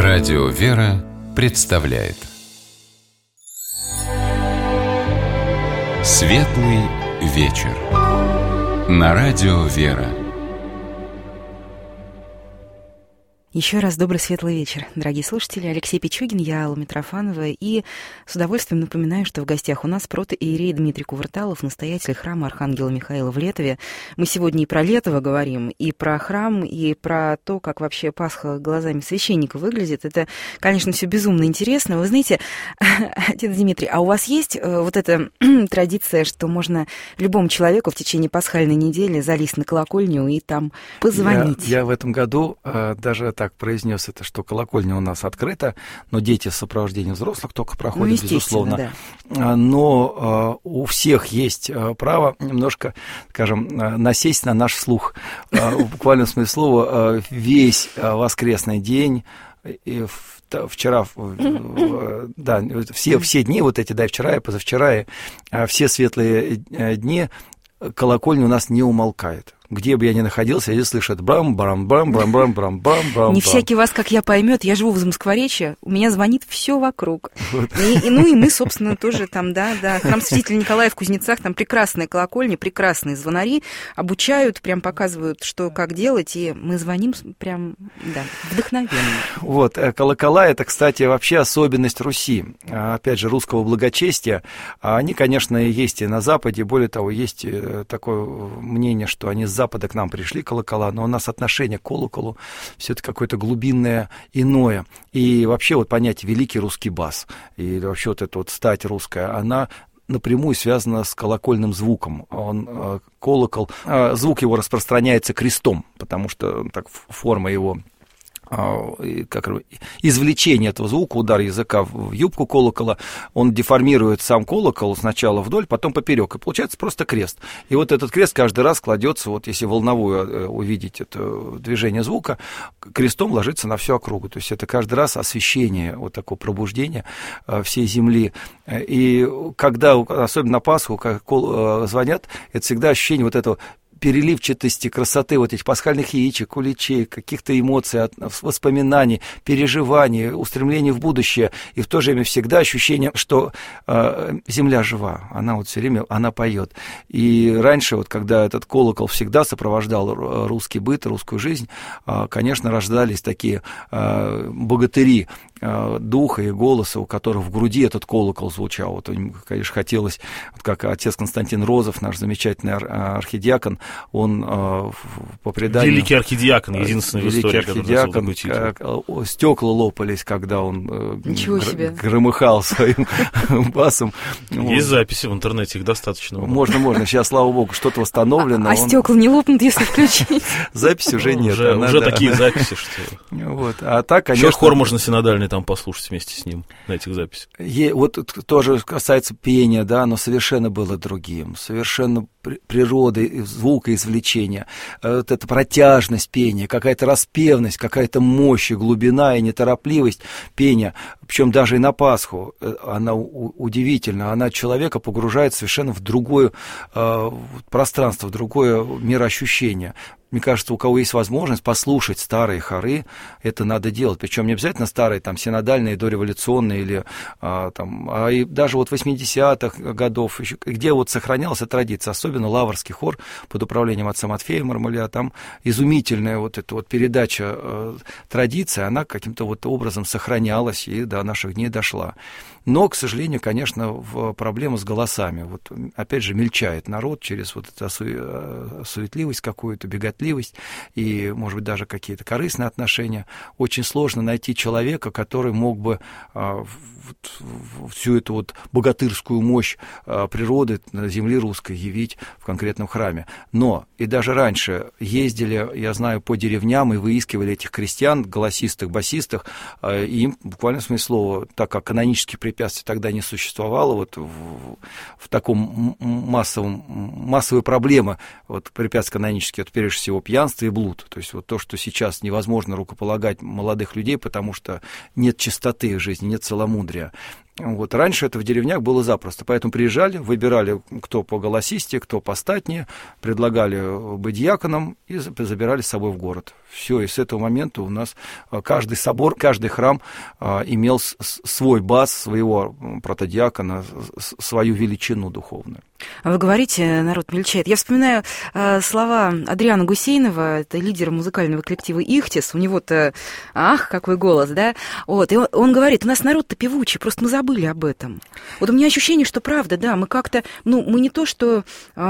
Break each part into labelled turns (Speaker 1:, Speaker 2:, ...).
Speaker 1: Радио «Вера» представляет Светлый вечер на Радио «Вера».
Speaker 2: Еще раз добрый светлый вечер, дорогие слушатели. Алексей Пичугин, я, Алла Митрофанова, и с удовольствием напоминаю, что в гостях у нас протоиерей Дмитрий Кувырталов, настоятель храма Архангела Михаила в Летове. Мы сегодня и про Летово говорим, и про храм, и про то, как вообще Пасха глазами священника выглядит. Это, конечно, все безумно интересно. Вы знаете, отец Дмитрий, а у вас есть вот эта традиция, что можно любому человеку в течение пасхальной недели залезть на колокольню и там позвонить?
Speaker 3: Я в этом году даже так произнес это, что колокольня у нас открыта, но дети в сопровождении взрослых только проходят, безусловно. Да. Но у всех есть право немножко, скажем, насесть на наш слух. В буквальном смысле слова, весь воскресный день, и вчера, да, все дни, вот эти, да, вчера и позавчера, и все светлые дни колокольня у нас не умолкает. Где бы я ни находился, я слышу брам-брам-брам-брам-брам-брам-брам.
Speaker 2: Не всякий вас, как я, поймет. Я живу в Замоскворечье, у меня звонит все вокруг. Вот. И мы, собственно, тоже там, да. Храм Святителя Николая в Кузнецах, там прекрасные колокольни, прекрасные звонари, обучают, прям показывают, что, как делать, и мы звоним прям, да, вдохновенно.
Speaker 3: Вот, колокола — это, кстати, вообще особенность Руси, опять же, русского благочестия. Они, конечно, есть и на Западе, более того, есть такое мнение, что они с Запада к нам пришли, колокола, но у нас отношение к колоколу все-таки какое-то глубинное, иное. И вообще вот понятие «великий русский бас» и вообще вот эта вот стать русская, она напрямую связана с колокольным звуком. Колокол, звук его распространяется крестом, потому что так форма его, как извлечение этого звука, удар языка в юбку колокола, он деформирует сам колокол сначала вдоль, потом поперек, и получается просто крест. И вот этот крест каждый раз кладется, вот если волновую увидеть это движение звука, крестом ложится на всю округу. То есть это каждый раз освещение, вот такое пробуждение всей земли. И когда, особенно на Пасху, как звонят, это всегда ощущение вот этого переливчатости, красоты вот этих пасхальных яичек, куличей, каких-то эмоций, воспоминаний, переживаний, устремлений в будущее. И в то же время всегда ощущение, что земля жива, она вот все время, она поет. И раньше, вот, когда этот колокол всегда сопровождал русский быт, русскую жизнь, конечно, рождались такие богатыри духа и голоса, у которых в груди этот колокол звучал. Вот, конечно, хотелось, вот как отец Константин Розов, наш замечательный архидиакон, он по преданию...
Speaker 4: Великий архидиакон, единственный в истории, который
Speaker 3: носил стекла лопались, когда он
Speaker 2: громыхал
Speaker 3: своим басом.
Speaker 4: Есть записи в интернете, их достаточно.
Speaker 3: Можно. Сейчас, слава богу, что-то восстановлено.
Speaker 2: А стекла не лопнут, если включить?
Speaker 3: Записи уже нет.
Speaker 4: Уже такие записи, что...
Speaker 3: А так, конечно...
Speaker 4: Еще хор можно синодальный там послушать вместе с ним на этих записях.
Speaker 3: Вот тоже касается пения, да, оно совершенно было другим, совершенно природы, звука, извлечения, вот эта протяжность пения, какая-то распевность, какая-то мощь и глубина и неторопливость пения, причем даже и на Пасху, она удивительна, она человека погружает совершенно в другое пространство, в другое мироощущение. Мне кажется, у кого есть возможность послушать старые хоры, это надо делать. Причем не обязательно старые, там, синодальные, дореволюционные, или, и даже вот 80-х годов, еще, где вот сохранялась эта традиция, особенно Лаврский хор под управлением отца Матфея Мармуля, там изумительная вот эта вот передача традиции, она каким-то вот образом сохранялась и до наших дней дошла. Но, к сожалению, конечно, проблема с голосами. Вот, опять же, мельчает народ через вот эту суетливость какую-то, беготливость и, может быть, даже какие-то корыстные отношения. Очень сложно найти человека, который мог бы всю эту вот богатырскую мощь природы земли русской явить в конкретном храме. Но и даже раньше ездили, я знаю, по деревням и выискивали этих крестьян, голосистых, басистых, и им, буквально в смысле слова, так как канонических препятствий тогда не существовало, вот в таком массовой проблемы, вот препятствия канонические, вот прежде всего пьянство и блуд, то есть вот то, что сейчас невозможно рукополагать молодых людей, потому что нет чистоты в жизни, нет целомудрия. Вот. Раньше это в деревнях было запросто, поэтому приезжали, выбирали, кто по голосисте, кто по статне, предлагали быть диаконом и забирали с собой в город. Все, и с этого момента у нас каждый собор, каждый храм имел свой бас, своего протодиакона, свою величину духовную.
Speaker 2: Вы говорите, народ мельчает. Я вспоминаю слова Адриана Гусейнова, это лидер музыкального коллектива «Ихтис». У него-то, какой голос, да? Вот, и он говорит, у нас народ-то певучий, просто мы забыли об этом. Вот у меня ощущение, что правда, да, мы как-то, мы не то, что,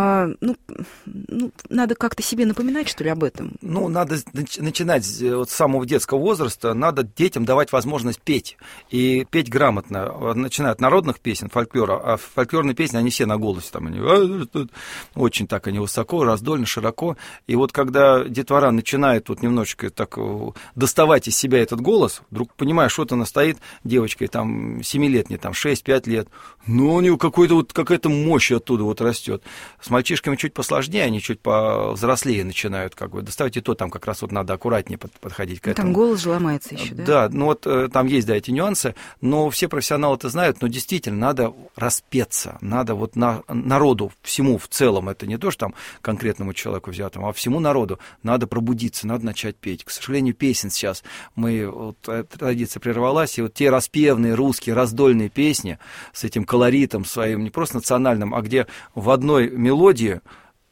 Speaker 2: надо как-то себе напоминать, что ли, об этом.
Speaker 3: Надо начинать вот с самого детского возраста, надо детям давать возможность петь, и петь грамотно, начиная от народных песен, фольклора, а фольклорные песни, они все на голосе, там они очень так они высоко, раздольно, широко, и вот когда детвора начинает вот немножечко так доставать из себя этот голос, вдруг понимаешь, вот она стоит девочкой там 7-летней, там 6-5 лет, у нее какая-то мощь оттуда вот растет. С мальчишками чуть посложнее, они чуть повзрослее начинают как бы доставать, и то там как раз вот надо аккуратнее подходить к этому.
Speaker 2: Там голос же ломается еще, да?
Speaker 3: Да, там есть, эти нюансы, но все профессионалы это знают, но действительно надо распеться, надо вот народу, всему в целом, это не то, что там конкретному человеку взятому, а всему народу надо пробудиться, надо начать петь. К сожалению, песен сейчас традиция прервалась, и вот те распевные русские раздольные песни с этим колоритом своим, не просто национальным, а где в одной мелодии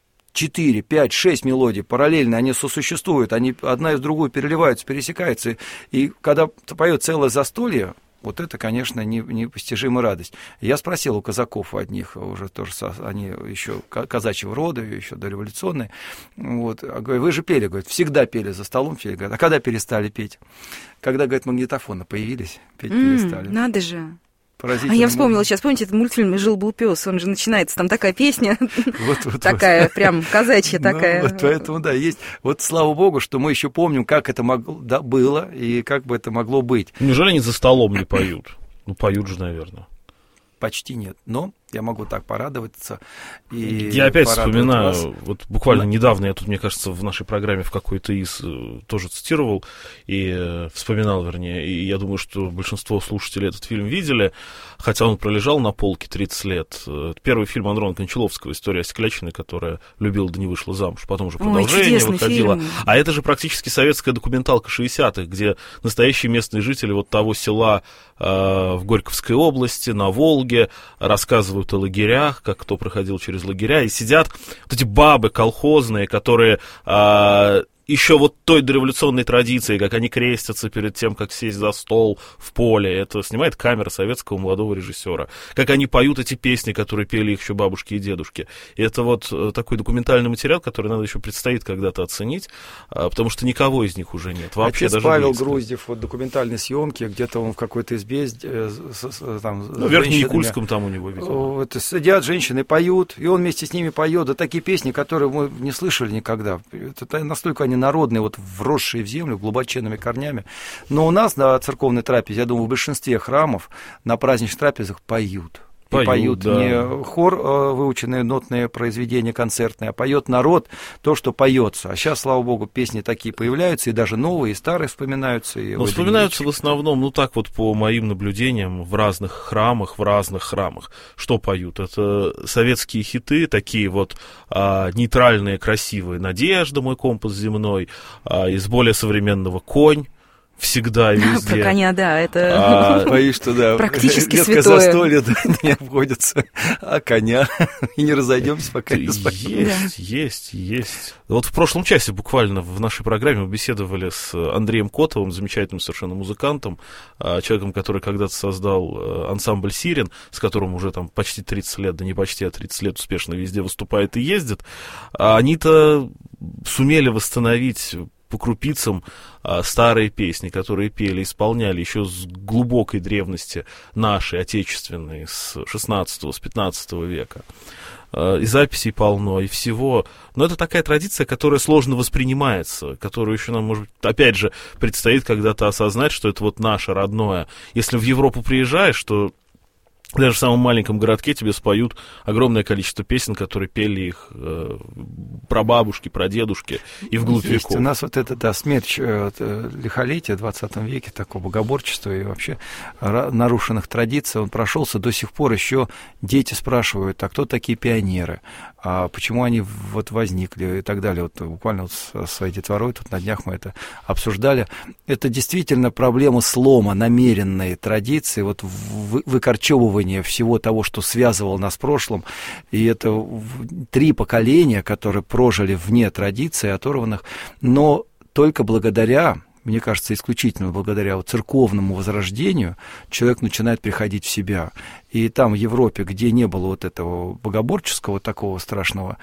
Speaker 3: 4, 5, 6 мелодий параллельно, они сосуществуют, они одна из другой переливаются, пересекаются, и когда поет целое застолье, вот это, конечно, непостижимая радость. Я спросил у казаков одних, уже тоже, они еще казачьего рода, еще дореволюционные, вот, говорю, вы же пели, говорят, всегда пели за столом, пели, говорят, а когда перестали петь? Когда, говорят, магнитофоны появились, петь перестали.
Speaker 2: Надо же. Я вспомнила сейчас, помните, этот мультфильм «Жил-был пес», он же начинается, там такая песня, такая прям казачья такая.
Speaker 3: Вот поэтому, да, есть. Вот слава богу, что мы еще помним, как это было и как бы это могло быть.
Speaker 4: Неужели они за столом не поют? Поют же, наверное.
Speaker 3: Почти нет, но я могу так порадоваться.
Speaker 4: Я опять вспоминаю, вас. Вот буквально недавно я тут, мне кажется, в нашей программе в какой-то из тоже цитировал, и вспоминал, вернее, и я думаю, что большинство слушателей этот фильм видели, хотя он пролежал на полке 30 лет. Первый фильм Андрона Кончаловского «История Осеклячиной», которая любила да не вышла замуж, потом уже продолжение выходило. Фильм. А это же практически советская документалка 60-х, где настоящие местные жители вот того села в Горьковской области, на Волге, рассказывают о лагерях, как кто проходил через лагеря, и сидят вот эти бабы колхозные, которые еще вот той дореволюционной традиции, как они крестятся перед тем, как сесть за стол в поле. Это снимает камера советского молодого режиссера. Как они поют эти песни, которые пели их еще бабушки и дедушки. И это вот такой документальный материал, который надо еще предстоит когда-то оценить, потому что никого из них уже нет. Вообще,
Speaker 3: отец
Speaker 4: даже
Speaker 3: Павел
Speaker 4: близко.
Speaker 3: Груздев, вот документальной съемки, где-то он в какой-то избе там,
Speaker 4: в Верхнеякульском там у него, видимо.
Speaker 3: Вот, сидят женщины, поют, и он вместе с ними поет. Да такие песни, которые мы не слышали никогда. Это настолько они народные, вот вросшие в землю глубоченными корнями. Но у нас на церковной трапезе, я думаю, в большинстве храмов на праздничных трапезах поют. Поют да. Не хор, выученные нотные произведения концертные, а поет народ то, что поется. А сейчас, слава богу, песни такие появляются, и даже новые, и старые вспоминаются.
Speaker 4: Но вспоминаются в основном, так вот по моим наблюдениям, в разных храмах. Что поют? Это советские хиты, такие вот нейтральные, красивые. «Надежда, мой компас земной», из более современного «Конь». Всегда и везде.
Speaker 2: Про коня, да, это
Speaker 3: боюсь, что да,
Speaker 2: практически
Speaker 3: святое.
Speaker 2: Редко
Speaker 3: застолье не обходится, а коня и не разойдемся, пока не споем.
Speaker 4: Есть. Вот в прошлом часе буквально в нашей программе мы беседовали с Андреем Котовым, замечательным совершенно музыкантом, человеком, который когда-то создал ансамбль «Сирен», с которым уже там почти 30 лет, да не почти, а 30 лет успешно везде выступает и ездит. Они-то сумели восстановить по крупицам старые песни, которые пели, исполняли еще с глубокой древности наши, отечественные, с 16-го, с 15 века. И записей полно, и всего. Но это такая традиция, которая сложно воспринимается, которую еще нам, может быть, опять же, предстоит когда-то осознать, что это вот наше родное. Если в Европу приезжаешь, то Даже в самом маленьком городке тебе споют огромное количество песен, которые пели их прабабушки, прадедушки и вглубь веков.
Speaker 3: У нас вот это, смерч лихолетия в 20 веке, такого богоборчества и вообще нарушенных традиций, он прошелся. До сих пор еще дети спрашивают, а кто такие пионеры, а почему они вот возникли и так далее. Вот буквально вот со своей детворой тут на днях мы это обсуждали. Это действительно проблема слома намеренной традиции, вот выкорчевывания всего того, что связывало нас в прошлом. И это 3 поколения, которые прожили вне традиций оторванных, но только благодаря, мне кажется, исключительно благодаря церковному возрождению человек начинает приходить в себя. И там, в Европе, где не было вот этого богоборческого такого страшного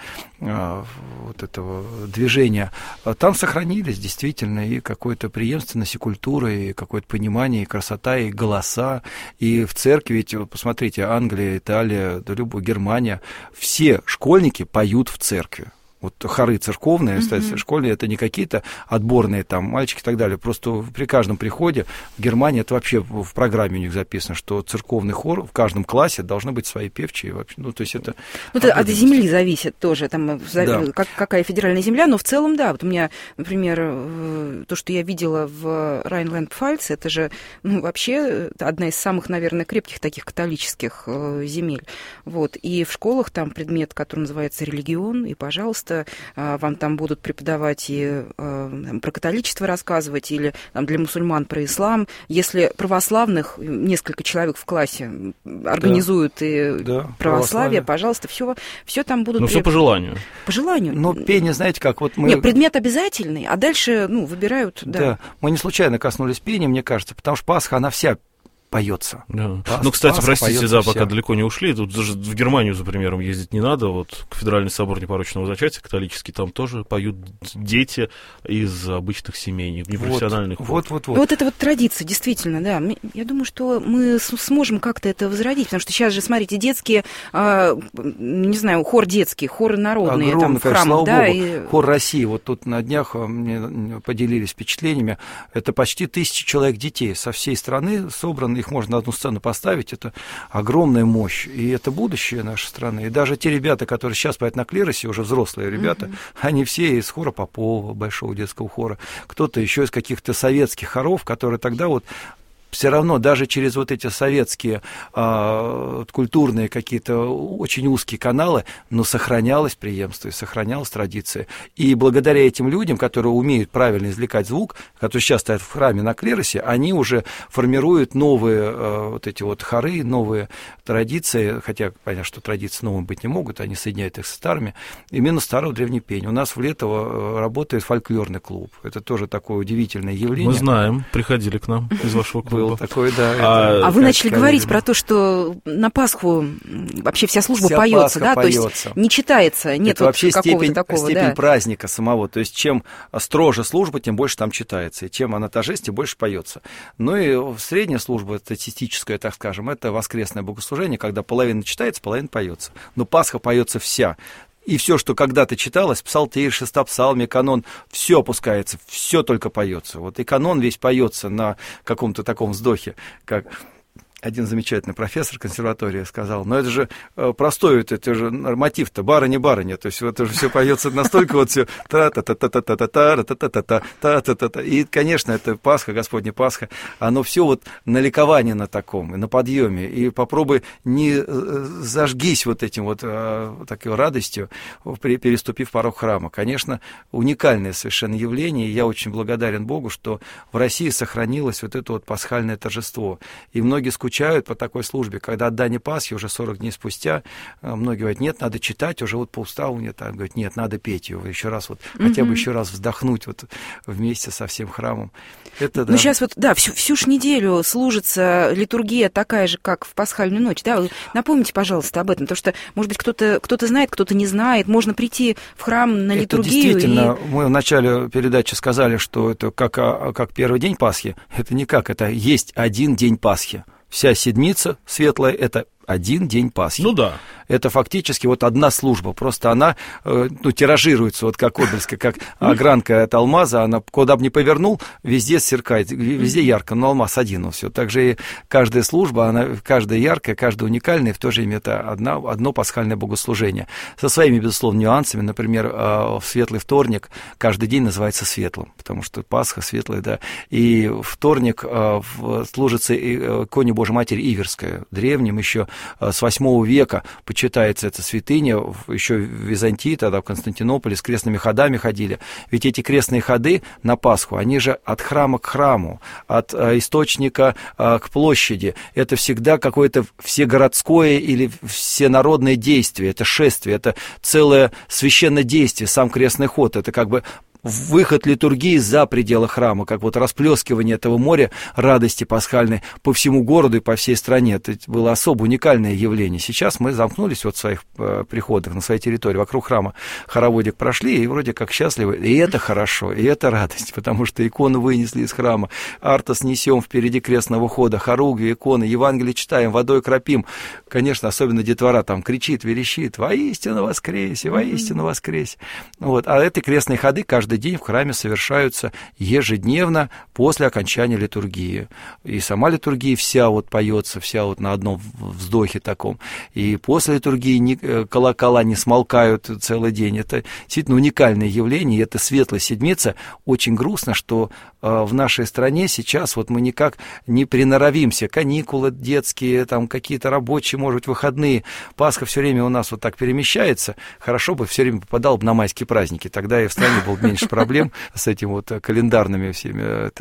Speaker 3: вот этого движения, там сохранились действительно и какая-то преемственность, и культура, и какое-то понимание, и красота, и голоса. И в церкви, ведь, посмотрите, Англия, Италия, да любая Германия, все школьники поют в церкви. Вот хоры церковные, кстати, школьные, это не какие-то отборные там мальчики и так далее. Просто при каждом приходе в Германии, это вообще в программе у них записано, что церковный хор в каждом классе должны быть свои певчие. Вообще. Ну, то есть это...
Speaker 2: это от земли зависит тоже, там, да. Какая федеральная земля, но в целом, да. Вот у меня, например, то, что я видела в Райнланд-Пфальце, это же вообще одна из самых, наверное, крепких таких католических земель. Вот. И в школах там предмет, который называется религион, и, пожалуйста, вам там будут преподавать и про католичество рассказывать, или там, для мусульман про ислам. Если православных несколько человек в классе организуют и православие, пожалуйста, все там будут...
Speaker 4: Но все по желанию.
Speaker 2: По желанию.
Speaker 3: Но пение, знаете, как вот мы...
Speaker 2: Нет, предмет обязательный, а дальше, выбирают...
Speaker 3: Да, мы не случайно коснулись пения, мне кажется, потому что Пасха, она вся поется.
Speaker 4: Да. Кстати, простите, пока далеко не ушли, тут даже в Германию, за примером, ездить не надо, вот Кафедральный собор непорочного зачатия католический, там тоже поют дети из обычных семей, непрофессиональных.
Speaker 3: Вот.
Speaker 2: Вот это вот традиция, действительно, да. Я думаю, что мы сможем как-то это возродить, потому что сейчас же, смотрите, детские, не знаю, хор детский, хоры народные,
Speaker 3: огромный,
Speaker 2: там, в храмах,
Speaker 3: да, хор России, вот тут на днях мне поделились впечатлениями, это почти 1000 человек детей со всей страны собраны, их можно на одну сцену поставить, это огромная мощь, и это будущее нашей страны. И даже те ребята, которые сейчас поют на клиросе, уже взрослые ребята, они все из хора Попова, большого детского хора, кто-то еще из каких-то советских хоров, которые тогда вот все равно даже через вот эти советские культурные какие-то очень узкие каналы, но сохранялось преемство, сохранялась традиция. И благодаря этим людям, которые умеют правильно извлекать звук, которые сейчас стоят в храме на клиросе, они уже формируют новые вот эти вот хоры, новые традиции, хотя понятно, что традиции новыми быть не могут, они соединяют их со старыми, именно старого древнего пения. У нас в Летово работает фольклорный клуб. Это тоже такое удивительное явление.
Speaker 4: Мы знаем, приходили к нам из вашего клуба.
Speaker 3: Такой, да,
Speaker 2: вы начали говорить про то, что на Пасху вообще вся служба поется, да?
Speaker 3: Поется.
Speaker 2: То есть не читается, нет
Speaker 3: это вот вообще
Speaker 2: какого-то такого,
Speaker 3: степень праздника самого. То есть чем строже служба, тем больше там читается, и чем она торжественнее, тем больше поется. Ну и средняя служба, статистическая, так скажем, это воскресное богослужение, когда половина читается, половина поется. Но Пасха поется вся. И все, что когда-то читалось, псалтирь, шестопсалмие, канон, все опускается, все только поется. Вот и канон весь поется на каком-то таком вздохе, как один замечательный профессор консерватории сказал, но это же простой, это же мотив-то, барыня, то есть это же все поется настолько вот все та-та-та-та-та-та-та-та-та-та-та-та-та. И, конечно, это Пасха, Господня Пасха, оно все вот на ликовании на таком, и на подъеме, и попробуй не зажгись вот этим вот такой радостью, переступив порог храма. Конечно, уникальное совершенно явление, и я очень благодарен Богу, что в России сохранилось вот это вот пасхальное торжество, и многие скучают по такой службе, когда отдание Пасхи уже 40 дней спустя, многие говорят, нет, надо читать, уже вот по уставу нет, а говорят, нет, надо петь его еще раз, вот, хотя бы еще раз вздохнуть вот вместе со всем храмом. Это, да.
Speaker 2: Ну, сейчас вот, да, всю ж неделю служится литургия такая же, как в пасхальную ночь, да, напомните, пожалуйста, об этом, потому что, может быть, кто-то знает, кто-то не знает, можно прийти в храм на литургию.
Speaker 3: Это действительно, мы в начале передачи сказали, что это как первый день Пасхи, это не как, это есть один день Пасхи. Вся седмица светлая – это один день Пасхи.
Speaker 4: Ну да.
Speaker 3: Это фактически вот одна служба, просто она тиражируется, вот как Обельская, как огранка от алмаза, она куда бы ни повернул, везде сверкает, везде ярко, но алмаз один, все. Также и каждая служба, она каждая яркая, каждая уникальная, в то же время это одно пасхальное богослужение. Со своими, безусловно, нюансами, например, в Светлый вторник каждый день называется светлым, потому что Пасха светлая, да, и вторник служится иконе Божьей Матери Иверская, древним еще с 8 века почитается эта святыня, еще в Византии, тогда в Константинополе с крестными ходами ходили. Ведь эти крестные ходы на Пасху, они же от храма к храму, от источника к площади. Это всегда какое-то всегородское или всенародное действие, это шествие, это целое священное действие, сам крестный ход, это как бы выход литургии за пределы храма, как вот расплескивание этого моря радости пасхальной по всему городу и по всей стране. Это было особо уникальное явление. Сейчас мы замкнулись вот в своих приходах, на своей территории, вокруг храма хороводик прошли, и вроде как счастливы. И это хорошо, и это радость, потому что икону вынесли из храма, артас несем впереди крестного хода, хоругви, иконы, Евангелие читаем, водой кропим. Конечно, особенно детвора там кричит, верещит: «Воистину воскресе, воистину воскресе». Вот. А эти крестные ходы каждый день в храме совершаются ежедневно после окончания литургии. И сама литургия вся вот поется, вся вот на одном вздохе таком. И после литургии колокола не смолкают целый день. Это действительно уникальное явление, и это Светлая Седмица. Очень грустно, что в нашей стране сейчас вот мы никак не приноровимся. Каникулы детские, там какие-то рабочие, может быть, выходные. Пасха все время у нас вот так перемещается. Хорошо бы все время попадал бы на майские праздники. Тогда и в стране было бы меньше проблем с этими вот календарными всеми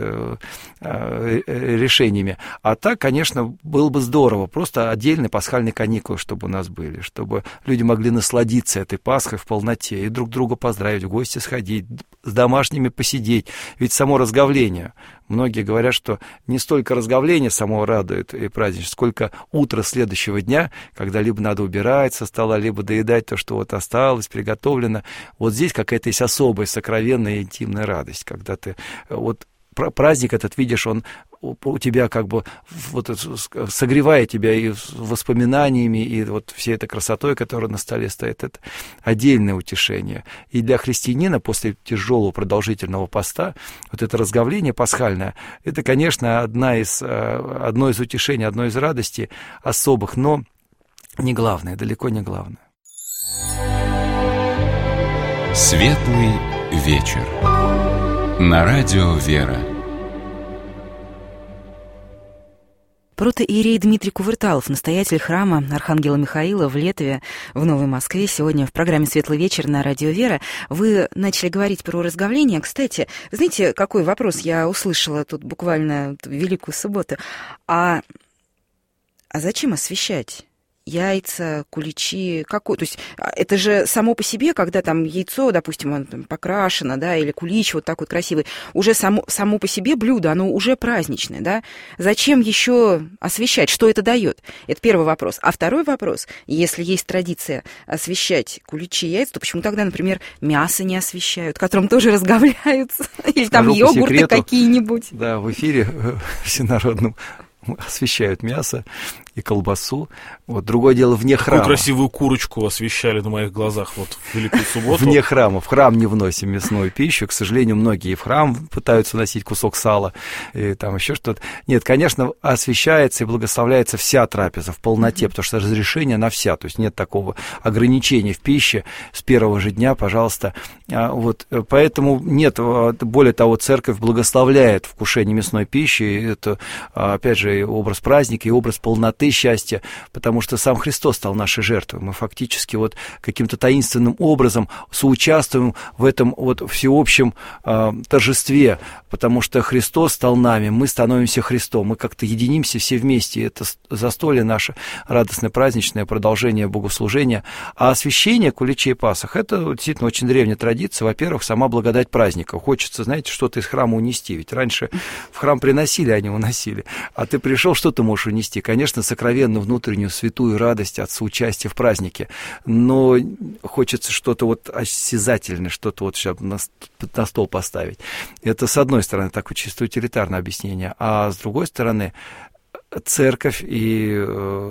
Speaker 3: решениями. А так, конечно, было бы здорово. Просто отдельные пасхальные каникулы, чтобы у нас были, чтобы люди могли насладиться этой Пасхой в полноте и друг друга поздравить, в гости сходить, с домашними посидеть. Ведь само разговление. Многие говорят, что не столько разговление само радует и праздничное, сколько утро следующего дня, когда либо надо убирать со стола, либо доедать то, что вот осталось, приготовлено. Вот здесь какая-то есть особая, сокровенная, интимная радость, когда ты вот праздник этот видишь, он у тебя как бы вот согревает тебя и воспоминаниями, и вот всей этой красотой, которая на столе стоит. Это отдельное утешение. И для христианина после тяжелого продолжительного поста вот это разговление пасхальное, это, конечно, одно из утешений, одно из радостей особых, но не главное, далеко не главное.
Speaker 1: Светлый вечер. На радио «Вера».
Speaker 2: Протоиерей Дмитрий Кувырталов, настоятель храма Архангела Михаила в Летове, в Новой Москве. Сегодня в программе «Светлый вечер» на радио «Вера». Вы начали говорить про разговление. Кстати, знаете, какой вопрос я услышала тут буквально в Великую Субботу? А зачем освещать? Яйца, куличи, какой? То есть это же само по себе, когда там яйцо, допустим, оно там покрашено, да, или кулич вот такой красивый, уже само по себе блюдо, оно уже праздничное, да? Зачем еще освещать? Что это дает? Это первый вопрос. А второй вопрос: если есть традиция освещать куличи и яйца, то почему тогда, например, мясо не освещают, которым тоже разговляются? Или там йогурты какие-нибудь?
Speaker 3: Да, в эфире всенародном освещают мясо и колбасу. Вот. Другое дело вне храма.
Speaker 4: Какую красивую курочку освещали на моих глазах вот в Великую Субботу.
Speaker 3: Вне храма. В храм не вносим мясную пищу. К сожалению, многие в храм пытаются носить кусок сала и там еще что-то. Нет, конечно, освещается и благословляется вся трапеза в полноте, потому что разрешение на вся. То есть нет такого ограничения в пище с первого же дня, пожалуйста. Вот. Поэтому нет, более того, церковь благословляет вкушение мясной пищи. И это, опять же, и образ праздника, и образ полноты счастья, потому что сам Христос стал нашей жертвой. Мы фактически вот каким-то таинственным образом соучаствуем в этом вот всеобщем торжестве, потому что Христос стал нами, мы становимся Христом, мы как-то единимся все вместе. И это застолье наше радостное, праздничное продолжение богослужения. А освящение куличей и пасах — это действительно очень древняя традиция. Во-первых, сама благодать праздника. Хочется, знаете, что-то из храма унести. Ведь раньше в храм приносили, а не уносили. А ты пришел, что ты можешь унести? Конечно, сокровенную внутреннюю святую радость от соучастия в празднике, но хочется что-то вот осязательное, что-то вот сейчас на стол поставить. Это, с одной стороны, такое чисто утилитарное объяснение, а с другой стороны, церковь и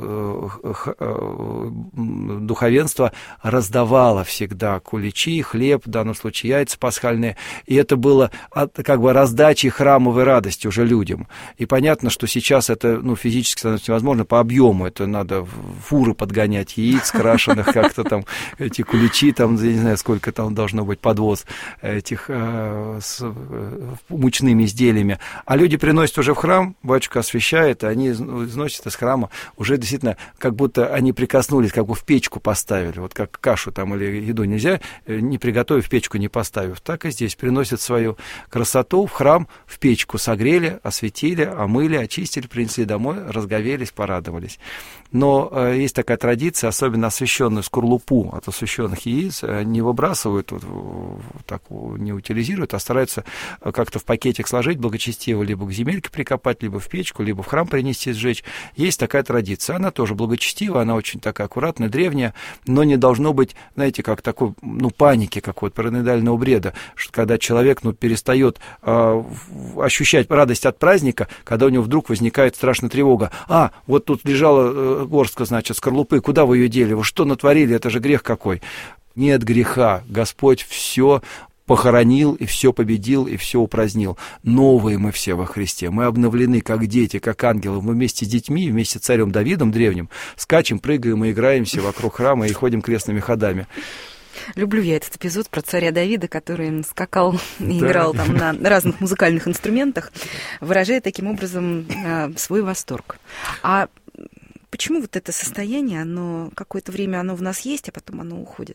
Speaker 3: духовенство раздавало всегда куличи, хлеб, в данном случае яйца пасхальные, и это было как бы раздачей храмовой радости уже людям. И понятно, что сейчас это физически становится невозможно по объему, это надо фуры подгонять яиц крашеных, как-то там эти куличи, там, я не знаю, сколько там должно быть подвоз этих с мучными изделиями. А люди приносят уже в храм, батюшка освящает, и они износят из храма уже действительно, как будто они прикоснулись, как бы в печку поставили. Вот как кашу там или еду нельзя, не приготовив, в печку не поставив. Так и здесь приносят свою красоту в храм, в печку согрели, осветили, омыли, очистили, принесли домой, разговелись, порадовались. Но есть такая традиция, особенно освященную скорлупу от освященных яиц не выбрасывают, так не утилизируют, а стараются как-то в пакетик сложить благочестиво, либо к земельке прикопать, либо в печку, либо в храм принести, сжечь. Есть такая традиция. Она тоже благочестивая, она очень такая аккуратная, древняя, но не должно быть, знаете, как такой, паники какой-то, параноидального бреда, что когда человек, перестает ощущать радость от праздника, когда у него вдруг возникает страшная тревога. Вот тут лежала горстка, значит, скорлупы, куда вы ее дели? Вы что натворили? Это же грех какой. Нет греха. Господь все похоронил, и все победил, и все упразднил. Новые мы все во Христе. Мы обновлены, как дети, как ангелы. Мы вместе с детьми, вместе с царем Давидом древним скачем, прыгаем и играемся вокруг храма и ходим крестными ходами.
Speaker 2: Люблю я этот эпизод про царя Давида, который скакал и играл там на разных музыкальных инструментах, выражая таким образом свой восторг. А почему вот это состояние, оно какое-то время оно в нас есть, а потом оно уходит?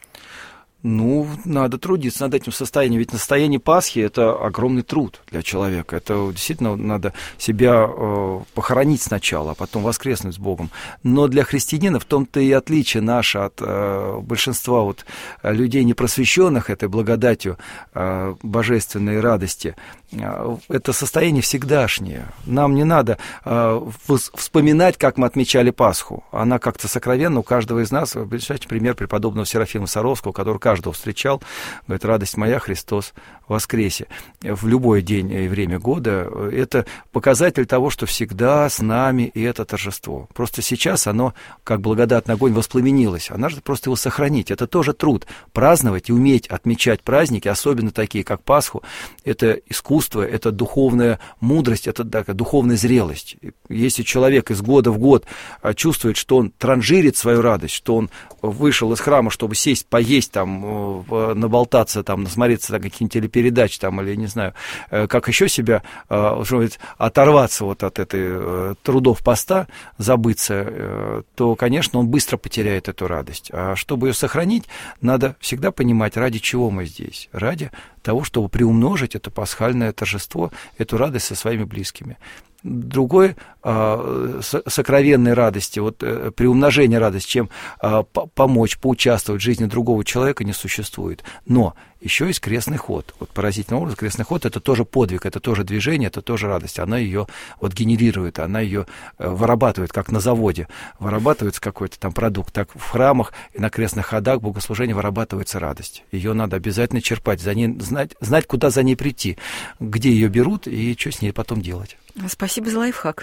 Speaker 3: Надо трудиться над этим состоянием. Ведь состояние Пасхи – это огромный труд для человека. Это действительно надо себя похоронить сначала, а потом воскреснуть с Богом. Но для христианина в том-то и отличие наше от большинства людей непросвещенных этой благодатью божественной радости. Это состояние всегдашнее. Нам не надо вспоминать, как мы отмечали Пасху. Она как-то сокровенна у каждого из нас. Представьте пример преподобного Серафима Саровского, который каждого встречал, говорит: радость моя, Христос воскресе. В любой день и время года это показатель того, что всегда с нами и это торжество. Просто сейчас оно, как благодатный огонь, воспламенилось. А надо просто его сохранить. Это тоже труд. Праздновать и уметь отмечать праздники, особенно такие, как Пасху, это искусство, это духовная мудрость, это духовная зрелость. Если человек из года в год чувствует, что он транжирит свою радость, что он вышел из храма, чтобы сесть, поесть, там, наболтаться, там, насмотреться на какие-нибудь телепередачи, там, или, не знаю, как еще себя оторваться от этой трудов поста, забыться, то, конечно, он быстро потеряет эту радость. А чтобы ее сохранить, надо всегда понимать, ради чего мы здесь. Ради того, чтобы приумножить это пасхальное торжество, эту радость со своими близкими. Другой сокровенной радости, приумножение радости, чем помочь, поучаствовать в жизни другого человека, не существует. Но еще есть крестный ход. Поразительный образ. Крестный ход — это тоже подвиг, это тоже движение, это тоже радость. Она ее генерирует, она ее вырабатывает, как на заводе. Вырабатывается какой-то там продукт. Так в храмах и на крестных ходах богослужения вырабатывается радость. Ее надо обязательно черпать, за ней, знать, куда за ней прийти, где ее берут и что с ней потом делать.
Speaker 2: Спасибо за лайфхак.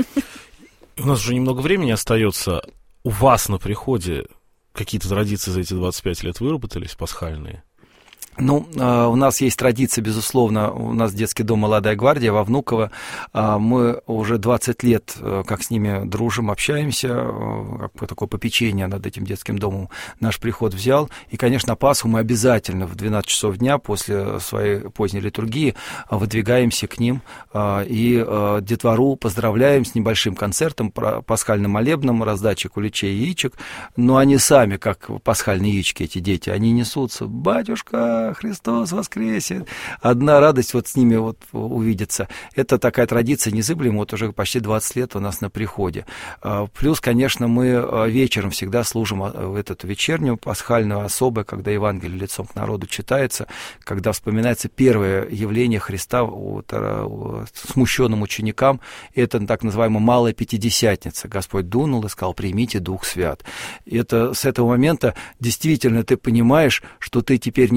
Speaker 4: У нас уже немного времени остается. У вас на приходе какие-то традиции за эти 25 лет выработались, пасхальные?
Speaker 3: У нас есть традиция, безусловно, у нас детский дом «Молодая гвардия» во Внуково. Мы уже 20 лет как с ними дружим, общаемся, как такое попечение над этим детским домом наш приход взял. И, конечно, на Пасху мы обязательно в 12 часов дня после своей поздней литургии выдвигаемся к ним и детвору поздравляем с небольшим концертом, пасхальным молебном, раздачей куличей и яичек. Но они сами, как пасхальные яички, эти дети, они несутся: «Батюшка, Христос воскресе!» Одна радость с ними увидеться. Это такая традиция незыблемая, уже почти 20 лет у нас на приходе. Плюс, конечно, мы вечером всегда служим эту вечернюю пасхальную особо, когда Евангелие лицом к народу читается, когда вспоминается первое явление Христа смущенным ученикам. Это так называемая Малая Пятидесятница. Господь дунул и сказал: «Примите Дух Свят». И это с этого момента действительно ты понимаешь, что ты теперь не просто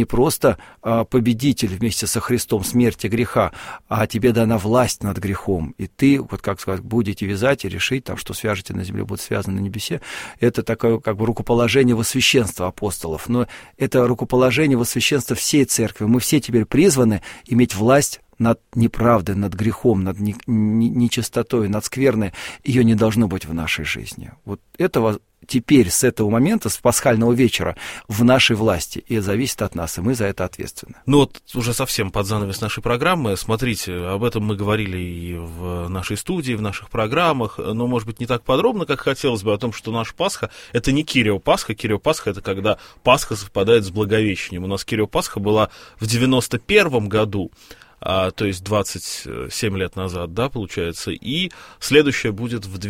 Speaker 3: просто победитель вместе со Христом смерти греха, а тебе дана власть над грехом, и ты, вот как сказать, будете вязать и решить, там, что свяжете на земле, будет связано на небесе. Это такое как бы рукоположение во священство апостолов, но это рукоположение во священство всей церкви. Мы все теперь призваны иметь власть над неправдой, над грехом, над нечистотой, над скверной. Ее не должно быть в нашей жизни. Вот этого теперь, с этого момента, с пасхального вечера, в нашей власти, и зависит от нас, и мы за это ответственны.
Speaker 4: Ну вот уже совсем под занавес нашей программы, смотрите, об этом мы говорили и в нашей студии, в наших программах, но, может быть, не так подробно, как хотелось бы, о том, что наша Пасха — это не Кирио Пасха. Кирио Пасха — это когда Пасха совпадает с Благовещением. У нас Кирио Пасха была в 91 году, то есть 27 лет назад, да, получается, и следующее будет в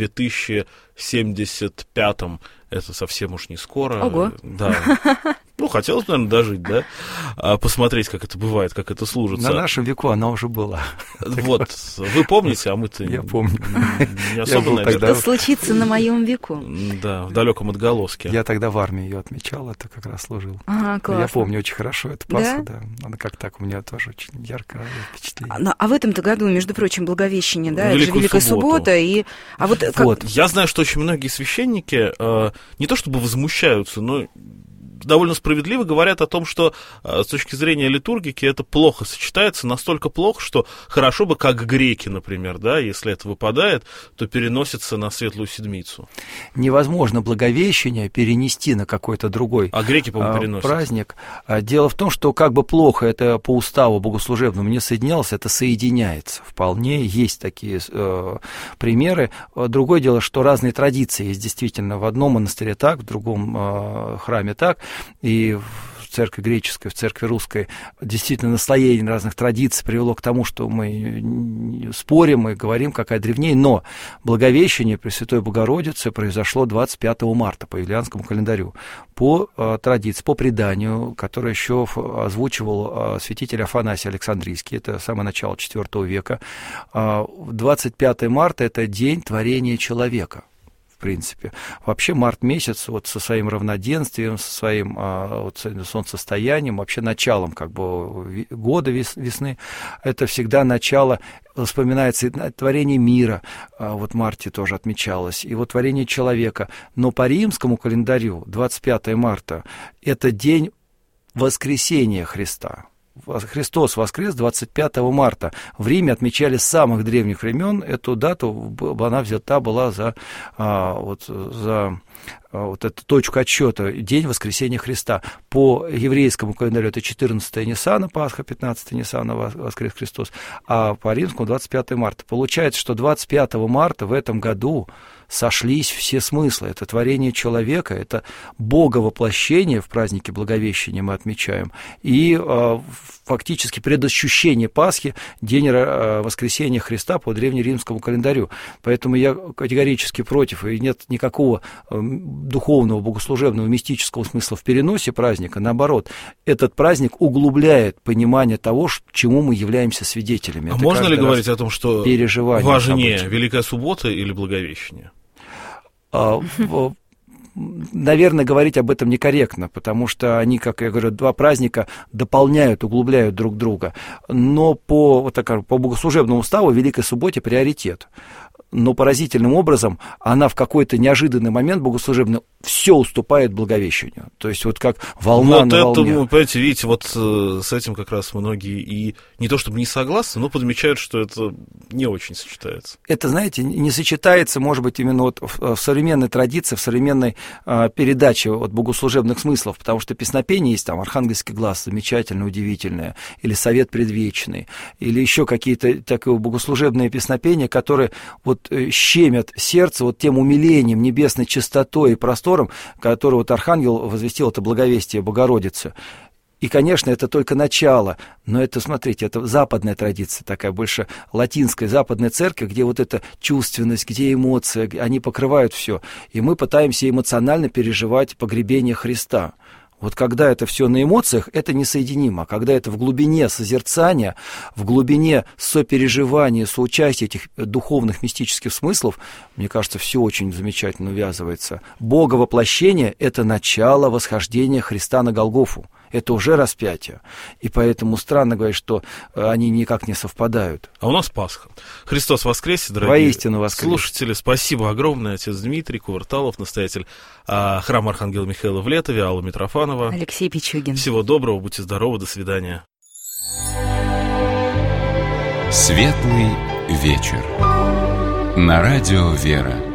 Speaker 4: 2075-м, это совсем уж не скоро.
Speaker 2: Ого.
Speaker 4: Да. Ну, хотелось, наверное, дожить, да, посмотреть, как это бывает, как это служится.
Speaker 3: На нашем веку она уже была.
Speaker 4: Вот, вы помните, а мы-то
Speaker 3: я помню.
Speaker 4: Не особо, наверное.
Speaker 2: Что случится на моем веку?
Speaker 4: Да, в далеком отголоске.
Speaker 3: Я тогда в армии ее отмечал, это как раз служил.
Speaker 2: Ага, классно.
Speaker 3: Я помню очень хорошо эту Пасху, да. Она как так у меня тоже очень яркое впечатление.
Speaker 2: А в этом-то году, между прочим, Благовещение, да, это же Великая Суббота. И... А вот как...
Speaker 4: Я знаю, что очень многие священники не то чтобы возмущаются, но довольно справедливо говорят о том, что с точки зрения литургики это плохо сочетается, настолько плохо, что хорошо бы, как греки, например, да, если это выпадает, то переносится на Светлую Седмицу.
Speaker 3: Невозможно Благовещение перенести на какой-то другой праздник. Дело в том, что как бы плохо это по уставу богослужебному не соединялось, это соединяется. Вполне есть такие примеры. Другое дело, что разные традиции есть действительно. В одном монастыре так, в другом храме так. И в церкви греческой, в церкви русской действительно наслоение разных традиций привело к тому, что мы спорим и говорим, какая древнее, но Благовещение Пресвятой Богородицы произошло 25 марта по юлианскому календарю, по традиции, по преданию, которое еще озвучивал святитель Афанасий Александрийский, это самое начало IV века. 25 марта – это день творения человека. В принципе. Вообще март месяц вот со своим равноденствием, со своим солнцестоянием, вообще началом как бы года весны, это всегда начало, вспоминается творение мира, вот в марте тоже отмечалось, и вот творение человека. Но по римскому календарю 25 марта это день воскресения Христа. Христос воскрес 25 марта. В Риме отмечали с самых древних времен эту дату, она взята была за эту точку отсчета, день воскресения Христа. По еврейскому календарю это 14 Ниссана, Пасха, 15 Ниссана, воскрес Христос, а по римскому 25 марта. Получается, что 25 марта в этом году сошлись все смыслы. Это творение человека, это боговоплощение в празднике Благовещения мы отмечаем, и фактически предощущение Пасхи, день воскресения Христа по древнеримскому календарю. Поэтому я категорически против, и нет никакого духовного, богослужебного, мистического смысла в переносе праздника. Наоборот, этот праздник углубляет понимание того, чему мы являемся свидетелями.
Speaker 4: А можно ли говорить о том, что важнее
Speaker 3: событий.
Speaker 4: Великая Суббота или Благовещение?
Speaker 3: Наверное, говорить об этом некорректно, потому что они, как я говорю, два праздника дополняют, углубляют друг друга. Но по богослужебному уставу Великой Субботе приоритет. Но поразительным образом она в какой-то неожиданный момент богослужебный все уступает Благовещению. То есть вот как волна на волне.
Speaker 4: Вот это, понимаете, видите, вот с этим как раз многие и не то чтобы не согласны, но подмечают, что это не очень сочетается.
Speaker 3: Это, знаете, не сочетается, может быть, именно вот в современной традиции, в современной передаче вот богослужебных смыслов, потому что песнопение есть, там, архангельский глаз замечательное, удивительное, или совет предвечный, или еще какие-то такие богослужебные песнопения, которые вот щемят сердце вот тем умилением, небесной чистотой и простором, который вот архангел возвестил, это благовестие Богородицы. И, конечно, это только начало, но это, смотрите, это западная традиция такая, больше латинская, западная церковь, где вот эта чувственность, где эмоции, они покрывают все. И мы пытаемся эмоционально переживать погребение Христа. Вот когда это все на эмоциях, это несоединимо. А когда это в глубине созерцания, в глубине сопереживания, соучастия этих духовных мистических смыслов, мне кажется, все очень замечательно увязывается. Боговоплощение – это начало восхождения Христа на Голгофу. это уже распятие. И поэтому странно говорить, что они никак не совпадают.
Speaker 4: А у нас Пасха. Христос воскресе, дорогие
Speaker 3: воистину воскресе.
Speaker 4: Слушатели. Спасибо огромное. Отец Дмитрий Кувырталов, настоятель храма Архангела Михаила в Летове, Алла Митрофанова.
Speaker 2: Алексей Пичугин.
Speaker 4: Всего доброго, будьте здоровы, до свидания.
Speaker 1: Светлый вечер. На радио «Вера».